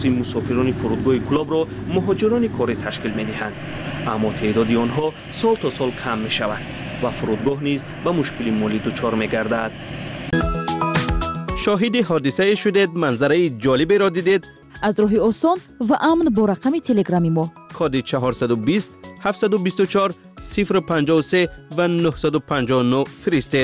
این مسافران فرودگاه کلاب را مهاجران کاری تشکیل می‌دهند، اما تعداد آنها سال تا سال کم می‌شود و فرودگاه نیز به مشکل مالی دچار می‌گردد. شاهد حادثه شدید، منظره جالبی را دیدید؟ از راه آسان و امن با رقم تلگرامی ما کد 420 724 053 و 959 فرستید.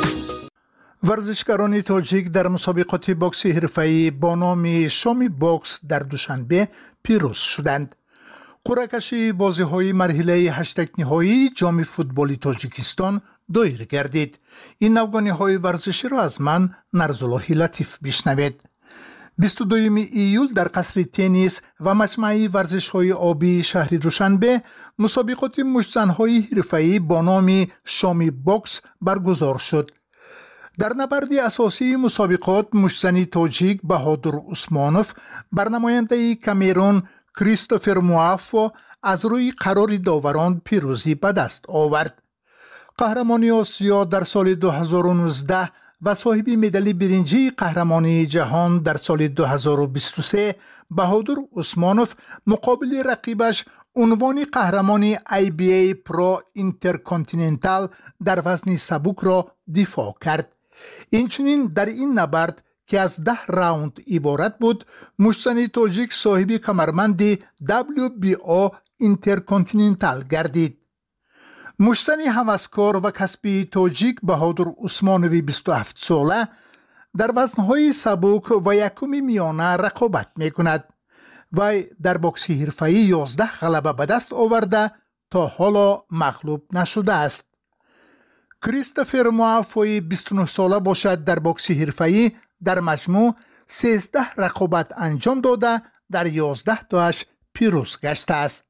ورزشکاران تاجیک در مسابقات بوکسی حرفه‌ای با نام شامی بوکس در دوشنبه پیروز شدند. قرعه کشی بازی‌های مرحله 8 نهایی جام فوتبال تاجیکستان دایر گردید. این نوگانی‌های ورزشی را از من نرزالله لطیف بشنوید. 22 ایول در قصر تنیس و مجمع ورزش‌های آبی شهر دوشنبه مسابقات مشت‌زن‌های حرفه‌ای با نام شامی بوکس برگزار شد. در نبرد اساسی مسابقات مشت‌زنی تاجیک بهادر عثمانوف بر نماینده کامرون کریستوفر موافو از روی قرار داوران پیروزی به دست آورد. قهرمانی آسیا در سال 2019 و صاحب مدال برنجی قهرمانی جهان در سال 2023 بهادر عثمانوف مقابل رقیبش عنوان قهرمانی IBA پرو اینترکانتیننتال در وزن سبک را دفاع کرد. اینچنین در این نبرد که از 10 راوند عبارت بود، مشت‌زن تاجیک صاحب کمربند WBO اینترکانتیننتال گردید. مشت‌زن هوسکار و کسبی تاجیک بهادر عثمانوی 27 ساله در وزن‌های سبک و یکم میانه رقابت می‌کند و در بوکس حرفه‌ای 11 غلبه به دست آورده تا حالا مغلوب نشده است. کریستوفر موافوی 29 ساله باشد در بوکس حرفه‌ای در مجموع 13 رقابت انجام داده در 11 تاش پیروز گشته است.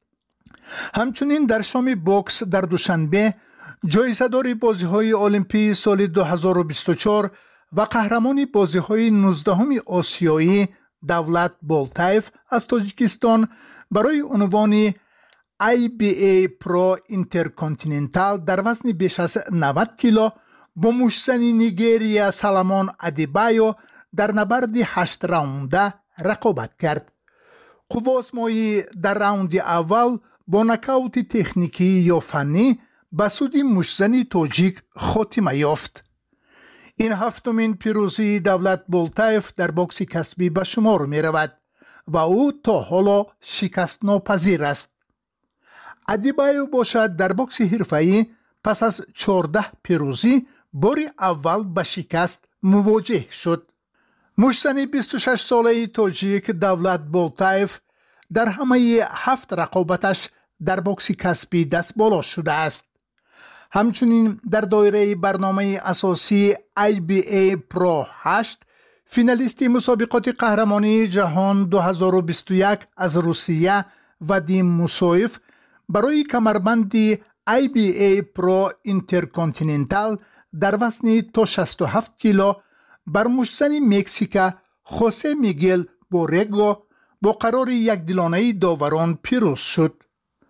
همچنین در شام بوکس در دوشنبه جایزه‌دار بازی‌های المپی سال 2024 و قهرمان بازی‌های 19 آسیایی دولت بولتایف از تاجیکستان برای عنوان IBA پرو اینترکانتیننتال در وزن بیش از 90 کیلو با مشت‌زن نیگریا سلامان ادیبایو در نبرد 8 راونده رقابت کرد. قواسمایی در راوند اول با نکاوت تکنیکی یا فنی به سود مشت‌زن تاجیک خاتمه یافت. این هفتمین پیروزی دولت بولتایف در بوکس کسبی به شمار می رود و او تا حالا شکست ناپذیر است. ادیبایو باشد در بوکس حرفه‌ای پس از 14 پیروزی بار اول به شکست مواجه شد. مشت‌زن 26 ساله تاجیک دولت بولتایف در همه 7 رقابتش در بوکس کسبی دست بالا شده است. همچنین در دایره برنامه اساسی IBA پرو 8 فینالیست مسابقات قهرمانی جهان 2021 از روسیه ودیم موسویف برای کمربند IBA پرو اینترکانتیننتال در وزن تا 67 کیلو بر مشت‌زن مکزیک خوسه میگل بورگو با قرار یکدلانه داوران پیروز شد.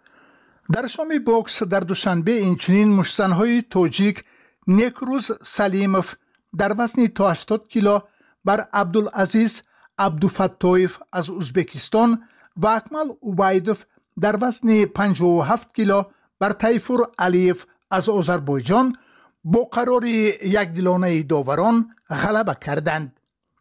در شام بوکس در دوشنبه اینچنین مشت‌زن‌های تاجیک نیکروز سلیموف در وزن تا 80 کیلو بر عبدالعزیز عبدوفتویف از ازبکستان و اکمل عبیدوف در وزن 57 کیلو بر تیفور علیف از آذربایجان با قرار یکدلانه داوران غلبه کردند.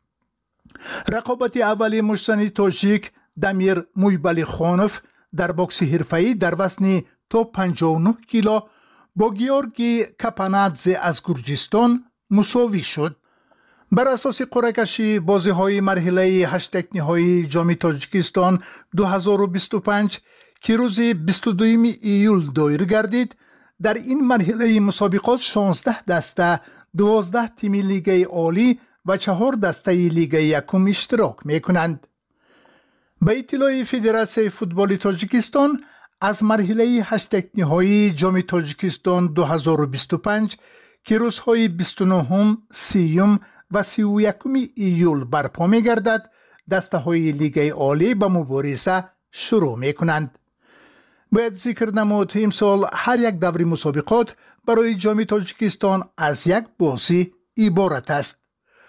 رقابت اولی مشت‌زن تاجیک دمیر مویبلی خانوف در بوکس حرفه‌ای در وزن تا 59 کیلو با گیورگی کپانادزه از گرجستان مساوی شد. بر اساس قرعه کشی بازی‌های مرحله 8 نهایی جام تاجیکستان 2025 که روز 22 ایول دایر گردید، در این مرحله مسابقات 16 دسته 12 تیم لیگ عالی و 4 دسته لیگ یکم اشتراک می‌کنند. به اطلاع فدراسیون فوتبال تاجیکستان از مرحله 8 نهایی جام تاجیکستان 2025 که روزهای 29 30 و 31 ایول برپا می‌گردد، دسته‌های لیگ عالی به مبارزه شروع می‌کنند. باید ذکر نمود امسال هر یک دور مسابقات برای جام تاجیکستان از یک بازی عبارت است.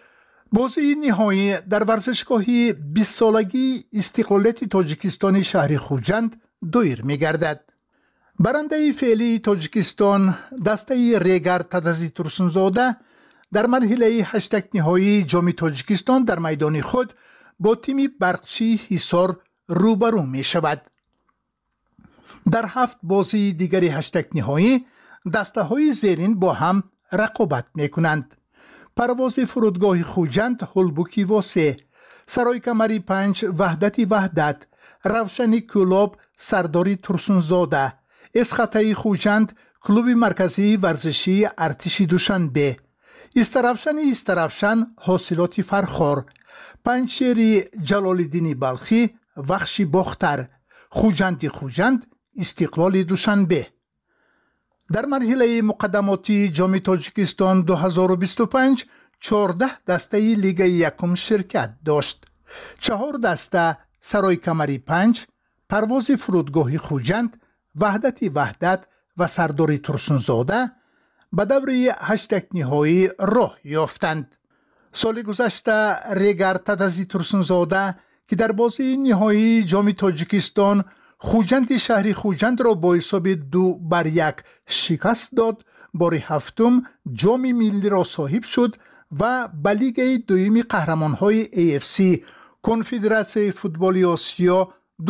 بازی نهایی در ورزشگاه 20 سالگی استقلالیت تاجیکستان شهر خوجند دایر می‌گردد. برنده فعلی تاجیکستان دسته ریگر تدزی ترسونزاده در مرحله 8 نهایی جام تاجیکستان در میدان خود با تیم برقچی حصار روبرو می شود. در 7 بازی دیگری 8 نهایی دسته های زیرین با هم رقابت می کنند. پرواز فرودگاه خوجند هولبوکی و 3، سرای کمری 5 وحدت، روشنی کلوب سرداری ترسونزاده، اسخطه خوجند کلوب مرکزی ورزشی ارتش دوشنبه، استرافشن حاصلات فرخار، پنجشیر جلالالدین بلخی وخشی باختر، خوجند استقلال دوشنبه. در مرحله مقدماتی جام تاجیکستان 2025 14 دسته لیگ یکم شرکت داشت. 4 دسته سرای کمری 5، پرواز فرودگاه خوجند، وحدت و سرداری ترسونزاده به دوره 8 نهایی راه یافتند. سال گذشته ریگر تدزی ترسونزاده که در بازی نهایی جام تاجیکستان خوجند شهری خوجند را با حساب 2-1 شکست داد، بار هفتم جام ملی را صاحب شد و به لیگ دوم قهرمان‌های AFC کنفدراسیون فوتبال آسیا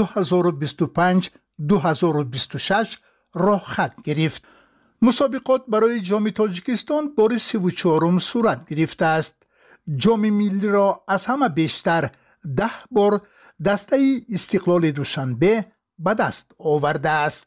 2025-2026 راه خط گرفت. مسابقات برای جام تاجیکستان بار 34 صورت گرفته است. جام ملی را از همه بیشتر 10 بار دسته استقلال دوشنبه به دست آورده است.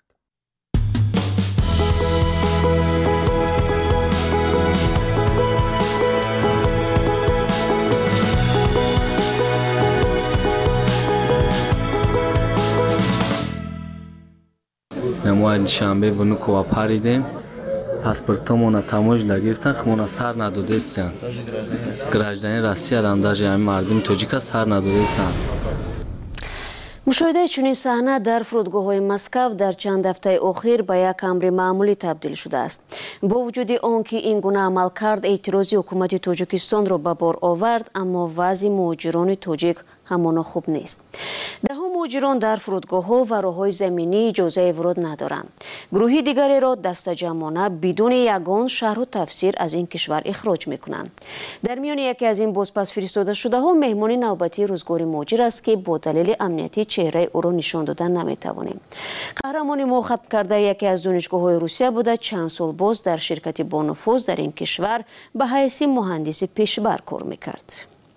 نماید شنبه ونو کوا پاریدیم پاسپورتمون تاموج نگرفتن خمون سر ندادستن گراجدانی روسیه هم даже همین مردم تاجیک سر ندادستن. مشاهده چنین صحنه در فرودگاه‌های مسکو در چند هفته اخیر به یک امر معمولی تبدیل شده است. با وجود آنکه این گونه عمل کرد اعتراضی حکومت تاجیکستان را به بار آورد، اما وضع مهاجران تاجیک همان خوب نیست. دهها مهاجران در فرودگاه‌ها و راه‌های زمینی اجازه ورود ندارند. گروهی دیگری را دستجمعانه بدون یگان شرح و تفسیر از این کشور اخراج می‌کنند. در میان یکی از این بازپس فرستاده شده‌ها مهمان نوبتی روزگار مهاجر است که با دلیل امنیتی چهره او را نشان دادن نمی‌توانیم. قهرمان ما ختم کرده یکی از دانشگاه‌های روسیه بوده، چند سال باز در شرکت با نفوذ در این کشور به حیث مهندس پیشبر کار می‌کرد.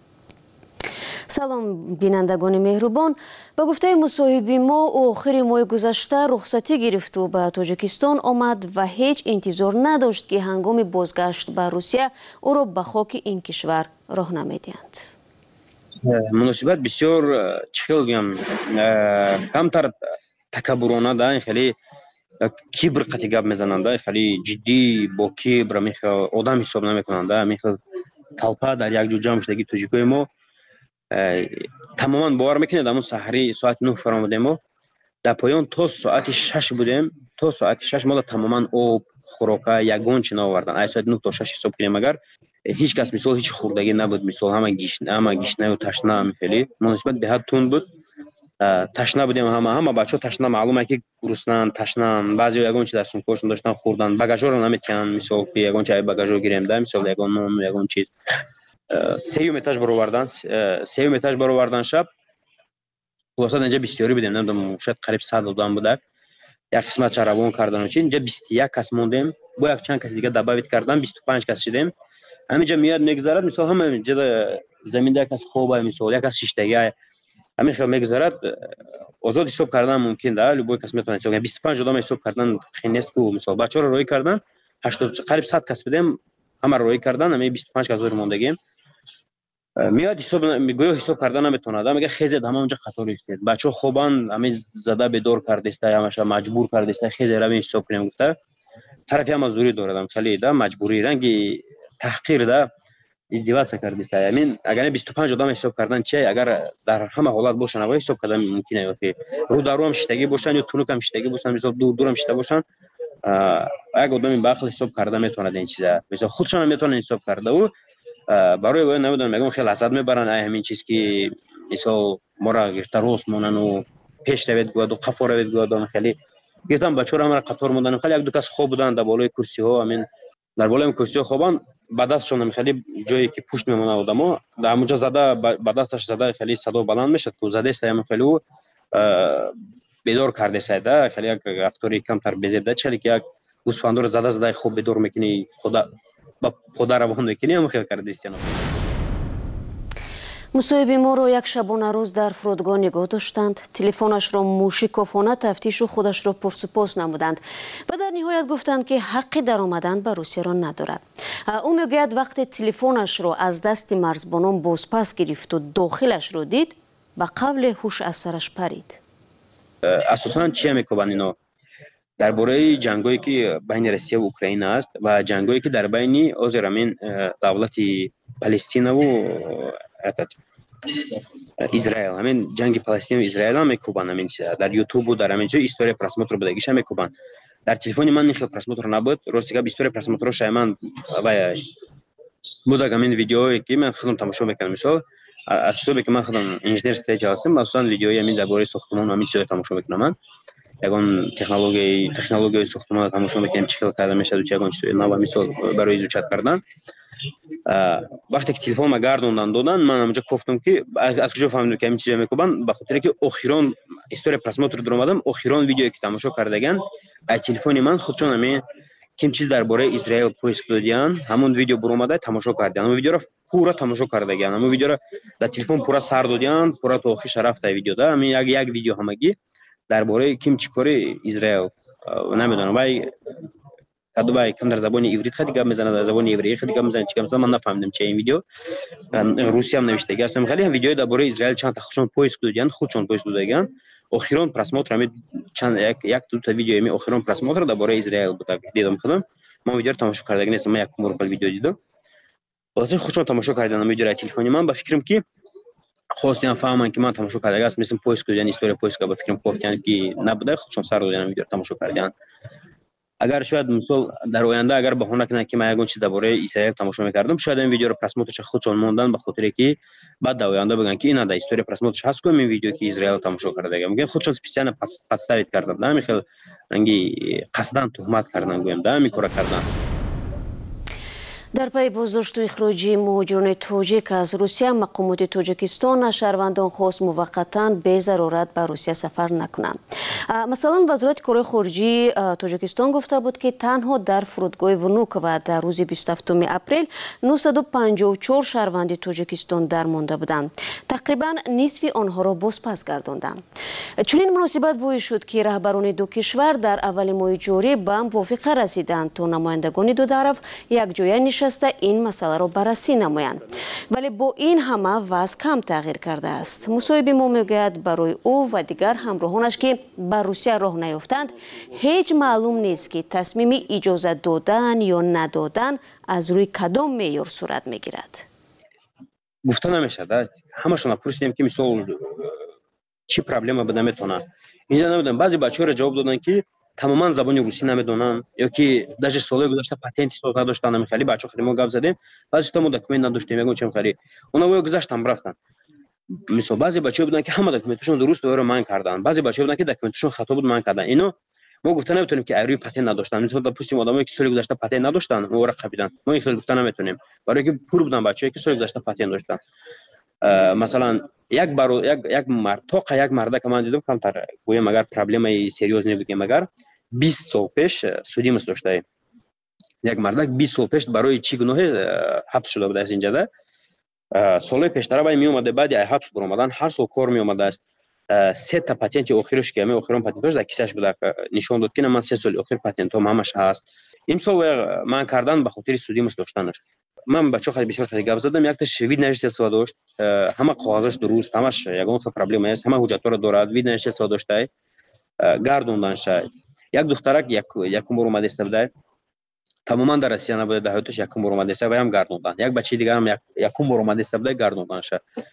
سلام بینندگان مهربان، به گفته مصاحبی ما آخر ماه گذشته رخصتی گرفت و به تاجیکستان آمد و هیچ انتظار نداشت که هنگام بازگشت به روسیه او را به خاک این کشور راه نمیدهند. مناسبت بسیار چخیل بگم کمتر تکبرانه ده، خیلی کبر قطعی گپ میزننده، خیلی جدی با کبر میخواد آدم حساب نمیکننده، میخواد طلپه در یک جو جمع شدگی تاجیکای ما تماما باور میکنید. همون سحری ساعت 9 فراموده ما در پایان تا ساعت 6 بودیم، تا ساعت 6 ما تماما آب خوراکه یگان چی نآوردن. از ساعت 9 تا 6 حساب کنیم اگر هیچ کس مثال هیچ خوردگی نبود، مثال همه گشنه و تشنه میخلی مناسبت به حد تون بود. تشنه بودیم، همه بچه ها تشنه، معلومه که گرسنه‌اند، تشنه‌اند. بعضی یگان چی در سونکاشون داشتن خوردن، بagaژور رو نمیتونن مثال که یگان چای بagaژور گیریم ده، مثال یگان نون یگان چیز سیوم اتاج برآوردن شب. خلاصا اینجا بسیاری بودیم، نمیدونم شاید قریب 100 آدم بوده. یک قسمت چراغون کردن و چی اینجا 21 کس موندیم، با یک چند کس دیگه دعوت کردن 25 کس شدیم. همینجا میاد میگذرد، مثلا همه اینجا زمین ده کس خوبه، مثلا یک از 6 دیگه همین خیلی میگذرد. آزاد حساب کردن ممکن ده، ولی با کس میتونه حساب کنه. 25 آدم حساب کردن خیلی نیست کو، مثلا بچه‌ها رو روی کردن 80 قریب 100 کس بودیم، همه روی کردن، همین 25 کس موندگیم. میاد حساب میگه حساب کردن نمیتونه، میگه خیزید همه اونجا خطر است، بچه‌ها خوبان همین زده به دور کرده است، همش مجبور کرده است خیزید رو حساب کنیم. گفته طرفی هم مزدوری دارم خیلی ده مجبوری رنگی تحقیر ده ازدواج کرده است. همین اگر 25 آدم حساب کردن چی، اگر در همه حالت باشن و حساب کردن ممکنه که رو در رو هم شتگی باشن یا تونک هم شتگی باشن، مثلا دور هم شته باشن، یک آدم با عقل حساب کرده میتونه این چیزا، مثلا خودشون هم میتونن حساب کرده و برای وای نمیدونم میگم خیلی حسد میبرن همین چیز که مثال ما را گرفته روز مونن و پیش روید گوید و قفا روید گوید خیلی گفتم بچه‌ها را قطار موندن خیلی یک دو کس خوب بودن در بالای کرسی ها همین در بالای کرسی ها خوابان با دستشون خیلی جایی که پشت میمونه آدما در اونجا زده با دستش زده خیلی صدا بلند میشه تو زده است همین خیلی بیدار کرده سایده خیلی یک رفتاری کمتر بزیده چلی که یک گوسفند رو زده خوب بیدار میکنی خدا روان میکنی هم خیلی کرده است. مصاحبه ما رو یک شبانه روز در فرودگاه نگاه داشتند. تلفنش را موشکافانه تفتیش و خودش را پرسپوس نمودند و در نهایت گفتند که حق در آمدن به روسیه را ندارد. او میگوید وقتی تلفنش را از دست مرزبانان بازپس گرفت و داخلش را دید به قبل هوش از سرش پرید. اساساً چی میگویند اینا درباره جنگایی که بین روسیه و اوکراین است و جنگایی که در بین آزرامین دولت فلسطین و اسرائیل همین جنگ فلسطین و اسرائیل هم میکوبن همین در یوتیوب و در همین جای استوری پرسموتر بدگیش هم میکوبن. در تلفن من خیلی پرسموتر نبود راستی که استوری پرسموتر شایمن و بوده همین ویدیویی که من خودم تماشا میکنم مثلا از صبح که من خودم انجینر استریج هستم مثلا ویدیوی همین درباره ساختمان همین چیزا تماشا میکنم من یگان تکنولوژی ساختمان تماشا میکنم چیکار کرده میشه و چیکار چیزا نو مثلا برای زوچت کردن وقتی که تلفن ما گردوندن دادن من اونجا گفتم که از کجا فهمیدم که همین چیزا میکوبن به خاطر که اخیران استوری پرسموتر در اومدم اخیران ویدیویی که تماشا کردگان از تلفن من خودشون همین کیم چیز درباره اسرائیل پویسک دادیان همون ویدیو بر اومده تماشا کردن اون ویدیو رو پورا تماشا کردگان همون ویدیو رو در تلفن پورا سر دادیان پورا تو آخرش رفته ویدیو ده همین یک ویدیو همگی درباره کیم چیکاری اسرائیل نمیدونم وای کدوبای کم در زبان عبری خیلی گپ میزنه در زبان عبری خیلی گپ میزنه چیکار مثلا من نفهمیدم چه این ویدیو روسی هم نوشته گفتم خیلی هم ویدیو درباره اسرائیل چند تا خودشون پویسک دادیان خودشون پویسک دادگان اخیران پرسموتر هم چند یک دو تا ویدیو می اخیران پرسموتر درباره اسرائیل بود دیدم خودم من ویدیو رو تماشا کردم نیستم من یک مرکل ویدیو دیدم واسه خودشون تماشا کردن ویدیو را تلفنی من با فکرم که خواستم فهمم که من تماشا کردم است مثل پویسک دادن استوری پویسک با فکرم گفتن که نبوده خودشون سر دادن ویدیو رو تماشا کردن اگر شاید مثلا در آینده اگر بهونه کنه که من یگان چیز درباره اسرائیل تماشا می‌کردم شاید این ویدیو رو پرسموترش خودشون موندن به خاطر که بعد در آینده بگن که این در استوری پرسموترش هست که این ویدیو که اسرائیل تماشا کرده میگن خودشون سپیسیال پستاویت کردن نمی خیلی انگی قصدن تهمت کردن گویم در می کار کردن. در پی بازداشت و اخراج مهاجران تاجیک از روسیه مقامات تاجیکستان شهروندان خواست موقتا به ضرورت به روسیه سفر نکنند. مثلا وزارت کارهای خارجه تاجیکستان گفته بود که تنها در فرودگاه ونوک و در روز 27 اپریل 954 شهروند تاجیکستان درمانده بودند. تقریبا نصف آنها را بازپس گرداندند. چنین مناسبت باعث شد که رهبران دو کشور در اول ماه جاری به موافقه رسیدند تا نمایندگان دو طرف یک جای نشسته این مسئله را بررسی نمایند. ولی با این همه وضع کم تغییر کرده است. مصاحبه ما میگوید برای او و دیگر همراهانش که به روسیه راه نیافتند هیچ معلوم نیست که تصمیم اجازه دادن یا ندادن از روی کدام معیار صورت میگیرد. گفته نمیشه همشون پرسیدیم که مثلا چی پرابلم بده میتونه اینجا نمیدونم بعضی بچه‌ها جواب دادن که تماما زبان روسی نمیدونن یا که داش سال گذشته پاتنت ساز نداشتن نمیخواد بچه‌ها خیلی ما گپ زدیم بعضی تا ما دکمنت نداشتیم میگم چه خیلی اونا گذاشتن رفتن مثلا بعضی بچه‌ها بودن که همه دکمنتشون درست رو من کردن بعضی بچه‌ها بودن که دکمنتشون خطا بود من کردن اینو ما گفتن نمیتونیم که روی پاتنت نداشتن مثلا پوستیم آدمایی که سال گذشته پاتنت نداشتن ما رو قبیدن ما این خیلی گفتن نمیتونیم برای که پور بودن بچه‌ای که سال گذشته پاتنت داشتن مثلا یک مرد تا یک مرد که من دیدم کمتر گویم اگر پرابلمی سریوز نبود مگر 20 سال پیش سودیمس داشته یک مردک 20 سال پیش برای چی گناه حبس شده بود از اینجا ده سال پیشتر باید می اومده بعد از حبس بر اومدن هر سال کار می اومده است 3 تا پاتنت اخیرش که اخیرم پاتنتش در کیسش بود نشون داد که من 3 سال اخیر پاتنتم همش هست این سال من کردن به خاطر سودیمس داشتنش من بچه‌ها خیلی بسیار خیلی گپ زدم یک تا شوید نوشته سوا داشت همه کاغذش درست همش یگان پرابلم است همه حجت‌ها رو دارد وید نوشته سوا داشته گردوندنش یک دخترک یکم بار اومده است بده تماما در روسیه نبوده در حیاتش یکم بار اومده است و هم گردوندن یک بچه دیگه هم یکم بار اومده است بده گردوندنش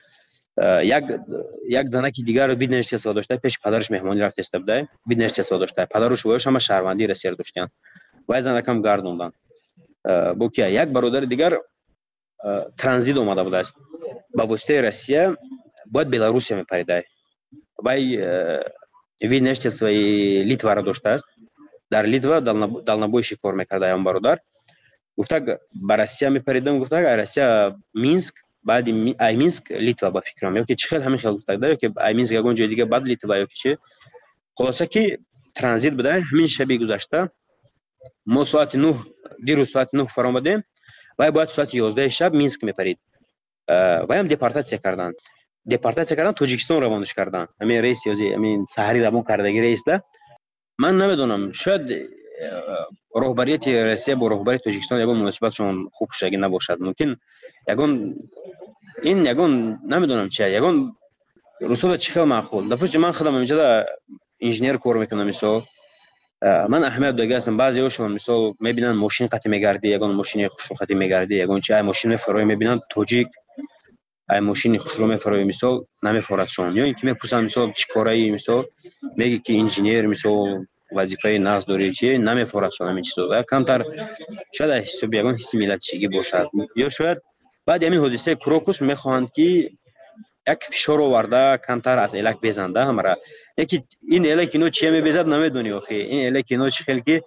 یک زنکی دیگر وید نوشته سوا داشته پیش پدرش مهمانی رفته است بده وید نوشته سوا داشته پدرش و هم شهروندی روسیه داشتن و زنک هم گردوندن بوکیا یک برادر دیگر ترانزیت آمده بوده است با واسطه روسیه باید بلاروسیا میپریده وای وینشت سوی لیتوا را داشته است در لیتوا دالنبوی شکار میکرده اون برادر گفته با روسیه میپریدم گفته روسیه مینسک بعد ای مینسک لیتوا با فکرم یا که چه خیلی همین خیلی گفته داره که ای مینسک یگان جای دیگه بعد لیتوا یا که چه خلاصه که ترانزیت بوده همین شبی گذشته ما ساعت 9 دیروز ساعت 9 فرامدیم و باید ساعت 11 شب مینسک میپرید و هم دپارتاسیا کردن توجیکستان روانش کردن همین رئیس یازی همین سحری دامون کردگی رئیس ده من نمیدونم شاید رهبریت روسیه با رهبری توجیکستان یگان مناسبتشون خوب شگی نباشد ممکن یگان این یگان نمیدونم چیه یگان روسا چه خیلی معقول دپوش من خودم اینجا انجینیر کار میکنم مثلا من اهمیت دیگه هستم بعضی هاشون مثلا میبینن ماشین قطع میگردی یگان ماشین خوشرو قطع میگردی یگان چه ماشین میفروی میبینن توجیک ای ماشین خوشرو میفروی مثلا نمیفرستشون یا اینکه میپرسن مثلا چیکارایی مثلا میگه که انجینیر مثلا وظیفه ناز داری چیه نمیفرستشون همین چیزا کمتر شاید حساب یگان حس ملتچگی باشد یا شاید بعد همین حادثه کروکوس میخواهند که یک فشار آورده کمتر از الک بزنده همرا یکی این الک اینو چیه میبزد نمیدونی آخه این الک اینو چه خیلی که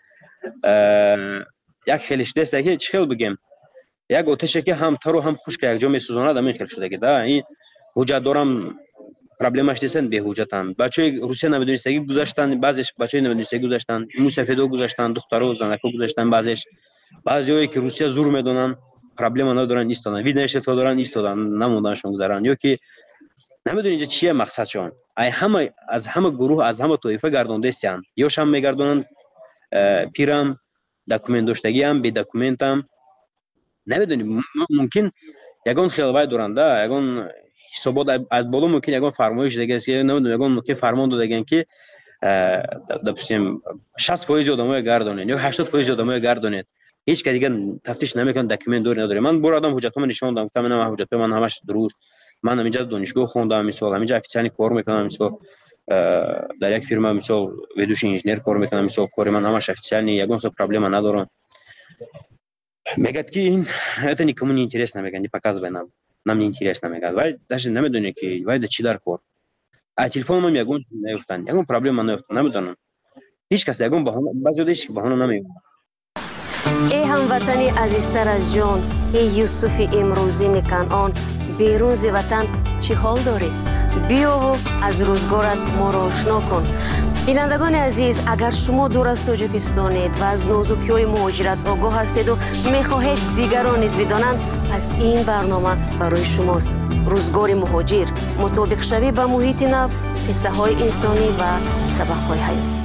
یک خیلیش دسته که چه خیلی بگیم یک آتشه که هم تر و هم خشک یک جا میسوزونه دم خیلی شده که ده این حجت دارم پرابلمش دیسن به حجت هم بچهای روسیه نمیدونستگی گذاشتن بعضیش بچهای نمیدونستگی گذاشتن موسفیدو گذاشتن دخترو زنکو گذاشتن بعضیایی که روسیه زور میدونن پرابلم ندارن ایستادن ویدنشت دارن ایستادن نموندنشون گذران یا که نمیدونی اینجا چیه مقصدشون ای همه از همه گروه از همه طایفه گردونده استن یا شام میگردونن پیرم دکومنت داشتگی هم بی دکومنت هم نمیدونی ممکن یگان خیلی دورنده یگان حسابات از بالا ممکن یگان فرمایش دیگه است که نمیدونم یگان ممکن فرمان دادن که دپسیم 60% آدمای گردونن یا 80% آدمای گردونن هیچ که دیگه تفتیش نمیکنه دکومنت دور نداره من بر آدم حجتام نشون دادم گفتم من حجت من همش درست من همینجا دانشگاه خوندم مثلا همینجا افیسیانی کار میکنم مثلا در یک فرما مثلا ویدوش انجینیر کار میکنم مثلا کار من همش افیسیانی یگان سو پرابلم ندارم میگه که این это никому не интересно میگن не показывай нам не интересно میگن ولی даже نمیدونه که وای چی در کار а телефон من یگان نیفتن یگان پرابلم نیفتن نمیدونم هیچ کس یگان بهانه بعضیش بهانه نمیگه ای هموطنی عزیزتر از جان ای یوسف امروزین کنعان بیرون ز وطن چی حال داری بیا و از روزگارت ما را آشنا کن بینندگان عزیز اگر شما دور از تاجیکستانید و از نازکی‌های مهاجرت آگاه هستید و میخواهید دیگران نیز بدانند پس این برنامه برای شماست روزگار مهاجر مطابق شوی به محیط نو قصه های انسانی و سبق های حیاتی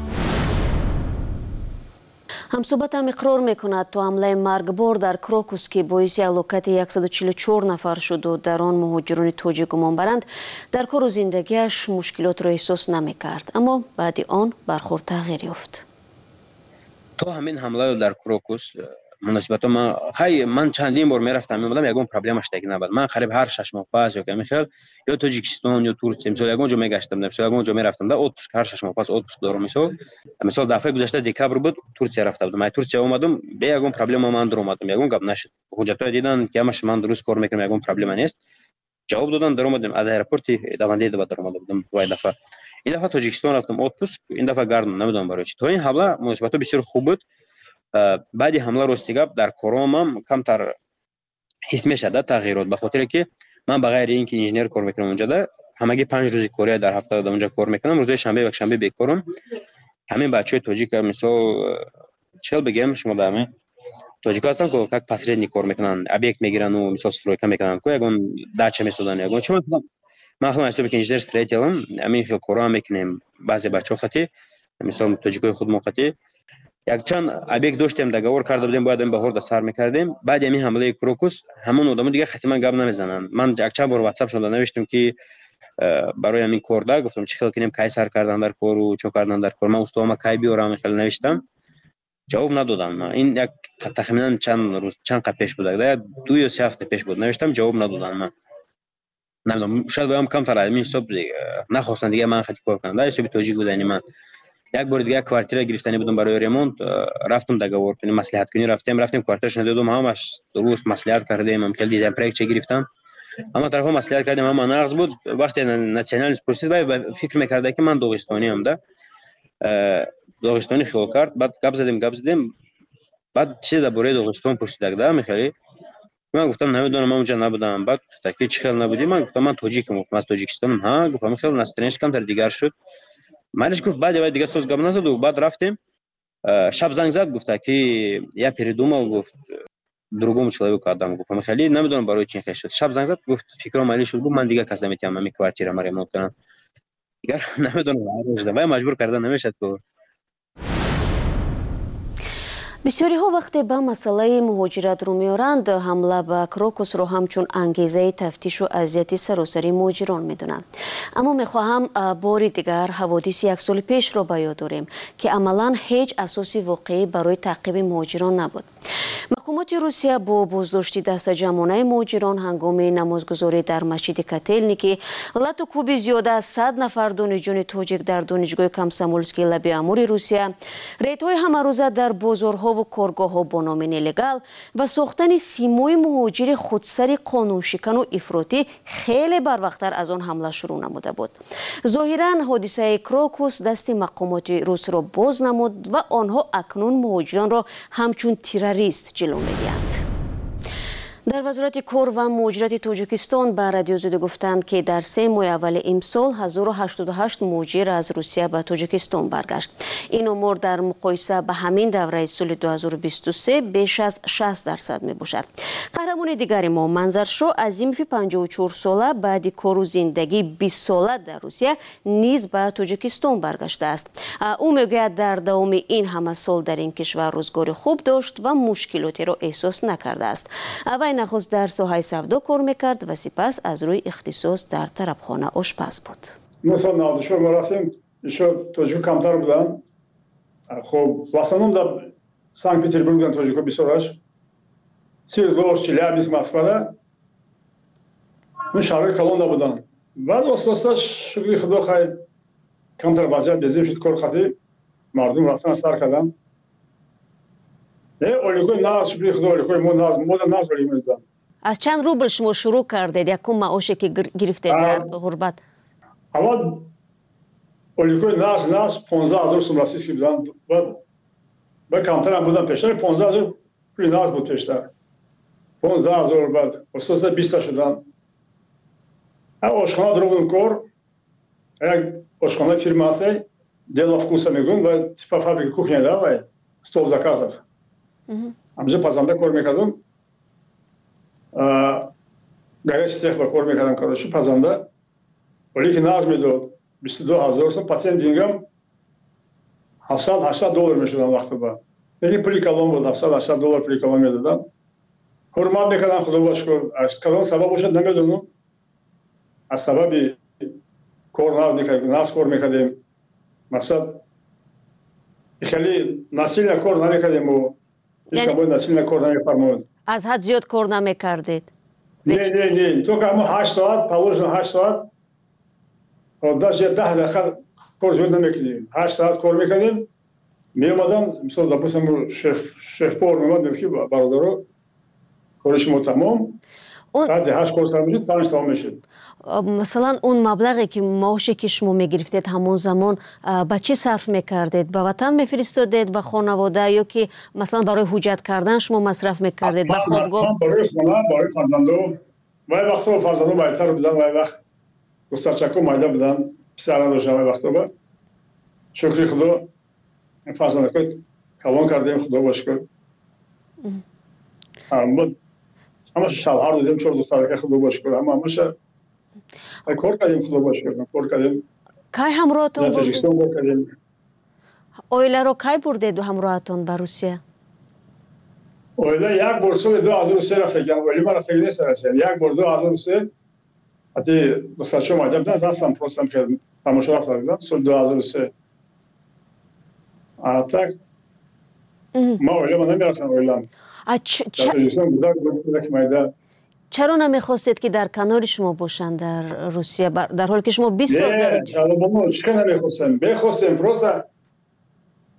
همصحبتم اقرار میکند تو حمله مرگبار در کروکوس که باعث هلاکت 144 نفر شد و در آن مهاجران تاجیک گمان برند در کار و زندگیش مشکلات را احساس نمیکرد اما بعد آن برخورد تغییر یافت تو همین حمله در کروکوس مناسبت من چندین بار میرفتم میومدم یگان پرابلمش دیگه نبود من قریب هر 6 ماه پس یا که میخواد یا تاجیکستان یا ترکیه مثلا یگان جا میگشتم مثلا یگان جا میرفتم در اتوبوس هر 6 ماه پس اتوبوس دارم مثلا دفعه گذشته دکبر بود ترکیه رفته بودم من ترکیه اومدم به یگان پرابلم من در اومدم یگان گپ نشد حجتای دیدن که همش من درست کار میکنم یگان پرابلم نیست جواب دادن در اومدم از ایرپورت دوانده دو در اومدم وای دفعه این دفعه تاجیکستان رفتم اتوبوس این دفعه گردم نمیدونم برای چی تو این حمله مناسبت بسیار خوب بود بعد حمله راستیگاب در کارم کمتر حس میشد تغییرات به خاطر که من بغیر اینکه انجینیر کار میکنم اونجا ده همگی 5 روز کاری در هفته در اونجا کار میکنم روز شنبه و یک شنبه بیکارم همین بچهای تاجیک مثلا چل بگم شما دامه تاجیک هستن که یک پسرینی کار میکنن ابیک میگیرن و مثلا استرویکا میکنن که یگان داچه میسازن یگان چون من خودم حساب که انجینیر استریتلم همین خیلی کارا میکنیم بعضی بچه‌ها خاطی مثلا تاجیکای خود موقتی یک چند ابیک داشتیم دگور کرده بودیم باید این بهار در سر میکردیم بعد همین حمله کروکوس همون آدم دیگه خطی گپ نمیزنن من یک چند بار واتساپ شده نوشتم که برای همین کار گفتم چه خیلی کنیم کی سر کردن در کار و چه کردن در کار من استوام کی بیارم خیلی نوشتم جواب ندادم این یک تخمینا چند روز چند قبل پیش بود دیگه 2 یا 3 هفته پیش بود نوشتم جواب ندادن من نمیدونم شاید هم کم تر همین حساب نخواستن دیگه من خطی کار کنم در حساب تاجیک بودن من یک بار دیگه کوارتیر گرفتنی بودم برای ریمونت. رفتم دگاور کنیم مصلحت کنی رفتیم کوارترش ندیدم همش درست مصلحت کردیم خیلی دیزاین پروژه چه گرفتم اما طرفا مصلحت کردیم اما نقص بود. وقتی ناسیونال پرسید و فکر میکرده که من داغستانی ام ده داغستانی خیال کرد. بعد گپ زدیم بعد چی درباره داغستان پرسید ده میخری من گفتم نمیدونم من اونجا نبودم. بعد تاکی چه خیال نبودی من گفتم من تاجیکم گفتم از تاجیکستانم. ها گفتم خیلی نسترنش کم در دیگر شد مالش گفت بعد دیگه سوز گپ نزد و بعد رفتیم شب زنگ زد گفت که я передумал گفت другому человеку отдам گفتم خیلی نمیدونم برای چی خیلی شد. شب زنگ زد گفت فکرم علی شد من دیگه کس نمیتونم می کوارتیر ما ریمونت کنم دیگه نمیدونم و مجبور کردن نمیشد که бисёриҳо вақте ба масъалаи муҳоҷират рӯ меоранд ҳамла ба крокусро ҳамчун ангезаи тафтишу азияти саросари муҳоҷирон медонанд. аммо мехоҳам бори дигар ҳаводиси як соли пешро ба ёд орем ки амалан ҳеҷ асоси воқеӣ барои таъқиби муҳоҷирон набуд. мақомоти русия бо боздошти дастаҷамонаи муҳоҷирон ҳангоми намозгузорӣ дар масҷиди котельники лату кӯби зиёда аз 100 нафар донишҷӯёни тоҷик дар донишгоҳи комсомольскии лаби амури русия рейдҳои ҳамарӯза дар бозорҳо коргоҳҳо бо номи нелегал ва сохтани симои муҳоҷири худсари қонуншикану ифротӣ хеле барвақттар аз он ҳамла шурӯъ намуда буд. зоҳиран ҳодисаи крокус дасти мақомоти русро боз намуд ва онҳо акнун муҳоҷиронро ҳамчун террорист ҷилӯ медиҳанд. дар вазорати кор ва муҳоҷирати тоҷикистон ба радиозуде гуфтанд ки дар 3 моҳи аввали имсол 1088 муҳоҷир аз русия ба тоҷикистон баргашт. ин омор дар муқоиса ба ҳамин давраи соли 2023 беш аз 60% мебошад. қаҳрамони дигари мо манзаршо азимови 54-сола баъди кору зиндагии 20 сола дар русия низ ба тоҷикистон баргаштааст. ӯ мегӯяд дар давоми ин ҳама сол дар ин кишвар рӯзгори хуб дошт ва мушкилотеро эҳсос накардааст. нахуст дар соҳаи савдо кор мекард ва сипас аз рӯи ихтисос дар тарабхона ошпаз буд. Сал 94 мо рафтем, ишо тоҷико камтар буданд. Хоб в основном дар Санкт-Петербург буданд тоҷико бисёраш. Свердловск, Челябинск, Москвада. Ну шаҳрҳои калон набуданд. Баъд оста шукри худо хайр камтар вазъият безеб шуд кор хати мардум рафтан сар карданд. оликои нағз шукри худо оликои мо нағз барӣ медан. аз чанд рубл шумо шурӯъ кардед якум маоше ки гирифтед дар ғурбат? аввал оликои нағз 15000 сум российский буданд. баъд камтарам буданд пештар 15000 пули нағз буд пештар. 15000 баъд оста 20 шуданд. ошхона дурувдум кор як ошхонаи фирма ҳаст дела вкуса мегӯянд ва типа фабрика кухня давай стол заказов. ҳамҷо пазанда кор мекардам. горячий цех ба кор мекардам кадошу пазанда. оле ки нағз медод 22000 сум патент дингам $700-800 мешудам вақто ба. Яки пули калон буд $700-800 пули калон медодам. ҳурмат мекардам худо ба шукр. аз кадом сабаб бошад намедонам. аз сабаби кор нағз кор мекардем. мақсад хеле насилна кор намекардем. насилна кор намефармояд. аз ҳад зиёд кор намекардед? не только 8 соат положено 8 соат даже 10 дақиқа кор зиёд намекардем. 8 соат кор мекардем. меомадам мисол допустим шеф-повар меомад ки бародаро кори шумо тамом саати 8 кор сар мешуд 5 тамом мешуд. масалан он маблағе ки маоше ки шумо мегирифтед ҳамон замон ба чӣ сарф мекардед? ба ватан мефиристодед, ба хонавода ё ки масалан барои ҳуҷҷат кардан шумо масраф мекардед ба хобгоҳ? барои хона, барои фарзандо. вай вақтҳо фарзандо байтар буданд, вай вақт духтарчако майда буданд, писар надоштам вай вақтҳо ба. шукри худо фарзандако калон кардем худо ба шукр. ҳамаша шавҳар додем 4 духтарака худо ба шукр. ҳамаша кор кардем худо ба шукр. кор кардем. кай ҳамроҳатон бурдед? тоҷикистон кор кардем. оиларо кай бурдед ҳамроҳатон ба русия? оила як бор соли 2003 рафтаган. оила рафтага нест расиям. як бор 2003 ҳати духтарчаҳо майда буданд, рафтам простам кардам тамошо рафтаган соли 2003. так ма оилама намерафтам оилам. тоҷикистон будак майда. чаро намехостед ки дар канори шумо бошанд дар русия дар ҳоле ки шумо 20 сол дар чӣ намехостем? мехостем просто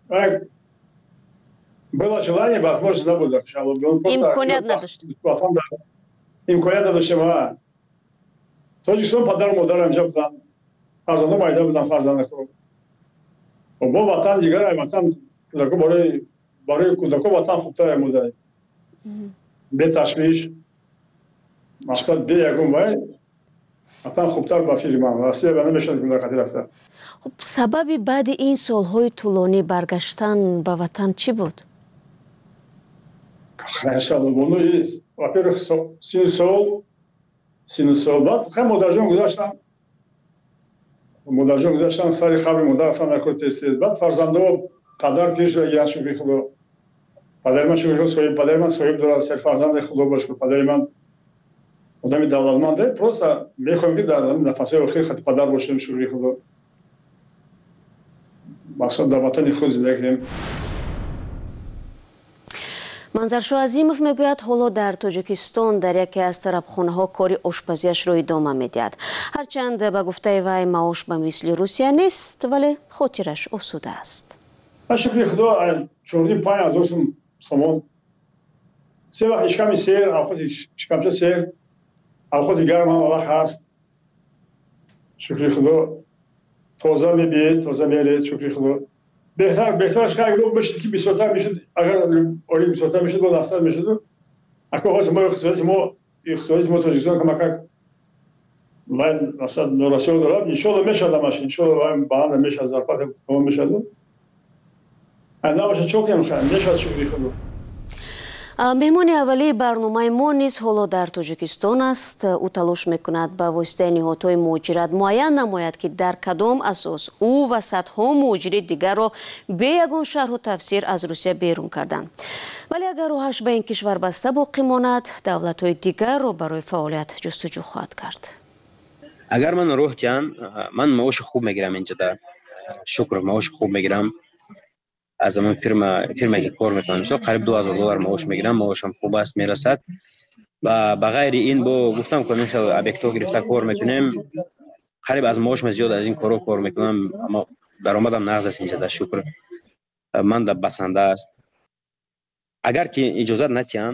было желание, возможно, не было. Имконият надошт. Имконият надоштем. Тоҷикистон падару модарам инҷа будан. Фарзандам айда будан фарзандаку. Бо ватан дигар ватан кӯдаку барои кӯдаку ватан хубтар мудаи. Бе ташвиш. Мақсад бе ягон вай ватан хубтар ба фикри ман. Россия ба намешад кӯдакати рафта. сабаби баъди ин солҳои тӯлонӣ баргаштан ба ватан чӣ буд? Во-первых, сину сол баъд хай модарҷон гузаштан сари қабри модар рафтан дар кори тестед. Баъд фарзандо падар пир шуда гиранд, шукри худо. Падари ман шукри худо, падари ман соҳиб дорад, сер фарзанди худо бошад. Падари ман одами давлатманде. Просто мехоҳем ки дар нафасҳои охир хати падар бошем, шукри худо. мақсад дар ватани худ зиндагӣ кунем. манзаршоҳ азимов мегӯяд ҳоло дар тоҷикистон дар яке аз тарабхонаҳо кори ошпазиашро идома медиҳад. ҳарчанд ба гуфтаи вай маош ба мисли Русия нест, вале хотираш осуда аст. шукри худо 4-5 сум сомон се вақт ишками сер, авқоти ишкамча сер, авқоти гарм ҳам вақт ҳаст. шукри худо тоза мебиед, тоза меред, шукри худо. بهترش که اگر بشه که 20 میشد، اگر اولی 20 میشد با 70 میشد. اگه خواست ما اقتصادی ما تاجیکستان کمک من مثلا نوراسیون دارم، ان شاء الله میشه دامش، ان شاء الله بهانه میشه زرپات کم میشه. انا باشه چوکیم خان میشه شکری خدا. меҳмони аввалии барномаи мо низ ҳоло дар тоҷикистон аст. ӯ талош мекунад ба воситаи ниҳодҳои муҳоҷират муайян намояд ки дар кадом асос ӯ ва садҳо муҳоҷири дигарро бе ягон шарҳу тафсир аз Русия берун карданд. вале агар роҳаш ба ин кишвар баста боқӣ монад, давлатҳои дигарро барои фаъолият ҷустуҷӯ хоҳад кард. агар ман роҳ диҳанд, ман маоши хуб мегирам инҷода. шукр, маоши хуб мегирам. از همون فرمایی که کار میکنم مثلا قریب $2000 معاش میگیرم، معاشم خوب است میرسد و بغیر این با گفتم که مثلا ابیکتو گرفته کار میکنیم، قریب از معاشم زیاد از این کارو کار میکنم، اما درآمدم نقص است اینجا. شکر من در بسنده است. اگر که اجازه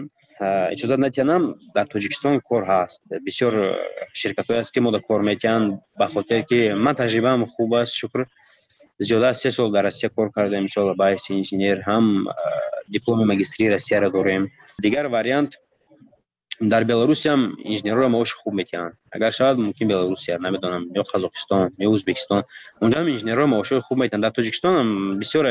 نتیانم در تاجیکستان کار هست، بسیار شرکت‌های است که ما در کار میکنن، به خاطر که من تجربه‌ام خوب است. شکر زیاده از 3 سال در روسیه کار کردم، مثلا باعث انجینیر، هم دیپلم ماجستری روسیه را داریم. دیگر واریانت در بلاروس هم انجینرها معاش خوب میتونن. اگر شاید ممکن بلاروسیا نمیدونم یا قزاقستان یا ازبکستان، اونجا هم انجینرها معاش خوب میتونن. در تاجیکستان هم بسیار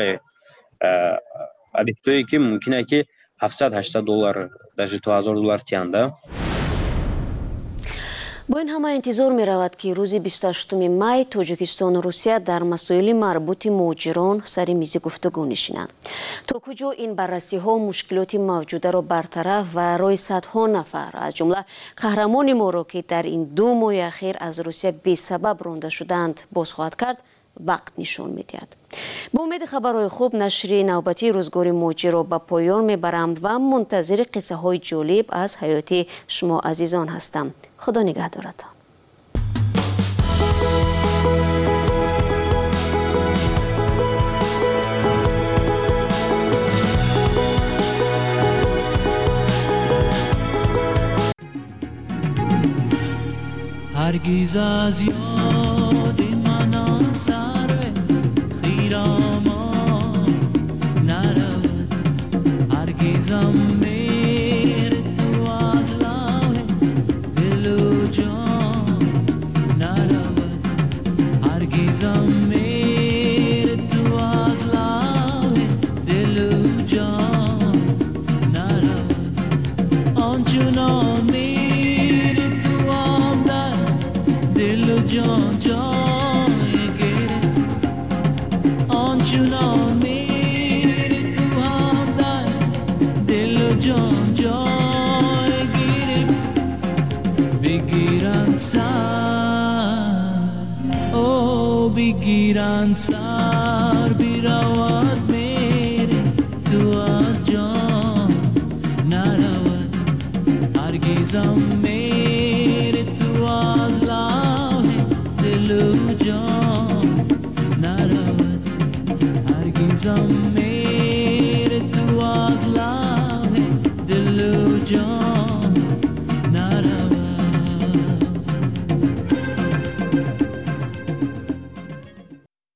ابیکتویی که ممکنه که $700-800 در $2000 тиянда. бо ин ҳама интизор меравад ки рӯзи 28 май тоҷикистону русия дар масоили марбути муҳоҷирон сари мизи гуфтугӯ нишинанд. то куҷо ин баррасиҳо мушкилоти мавҷударо бартараф ва рои садҳо нафар аз ҷумла қаҳрамони моро ки дар ин 2 моҳи ахир аз русия бесабаб ронда шуданд боз хоҳад кард, вақт нишон медиҳад. ба умеди хабарҳои хуб, нашри навбатии рӯзгори муҳоҷирро ба поён мебарам ва мунтазири қиссаҳои ҷолиб аз ҳаёти шумо азизон ҳастам. худо нигаҳдоратон. هرگز از یاد من آن سرو خیرامان نرود، هرگزم مهر تو از لوح دل و جان نرود، هرگزم مهر تو از لوح دل و جان نرود، آنچنان جان جان گیره، آنچنان میره تو هم در دل و جان جان گیره، بگیرن سر او بگیرن سر بیرود میره تو از جان نرود، هرگزم میره تو از دل و جان نرود، هرگز عزیزم